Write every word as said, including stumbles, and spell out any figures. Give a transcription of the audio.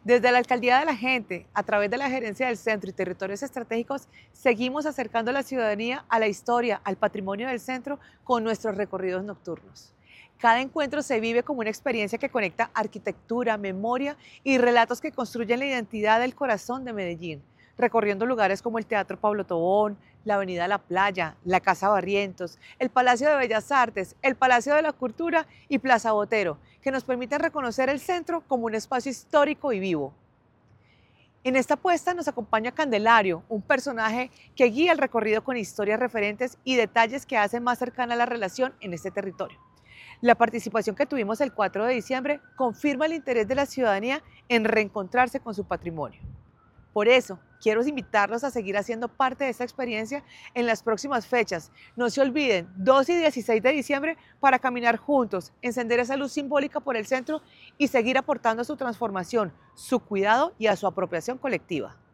Desde la Alcaldía de la Gente, a través de la Gerencia del Centro y Territorios Estratégicos, seguimos acercando a la ciudadanía a la historia, al patrimonio del centro con nuestros recorridos nocturnos. Cada encuentro se vive como una experiencia que conecta arquitectura, memoria y relatos que construyen la identidad del corazón de Medellín, recorriendo lugares como el Teatro Pablo Tobón, la Avenida La Playa, la Casa Barrientos, el Palacio de Bellas Artes, el Palacio de la Cultura y Plaza Botero, que nos permiten reconocer el centro como un espacio histórico y vivo. En esta apuesta nos acompaña Candelario, un personaje que guía el recorrido con historias referentes y detalles que hacen más cercana la relación en este territorio. La participación que tuvimos el cuatro de diciembre confirma el interés de la ciudadanía en reencontrarse con su patrimonio. Por eso, quiero invitarlos a seguir haciendo parte de esta experiencia en las próximas fechas. No se olviden, dos y dieciséis de diciembre, para caminar juntos, encender esa luz simbólica por el centro y seguir aportando a su transformación, su cuidado y a su apropiación colectiva.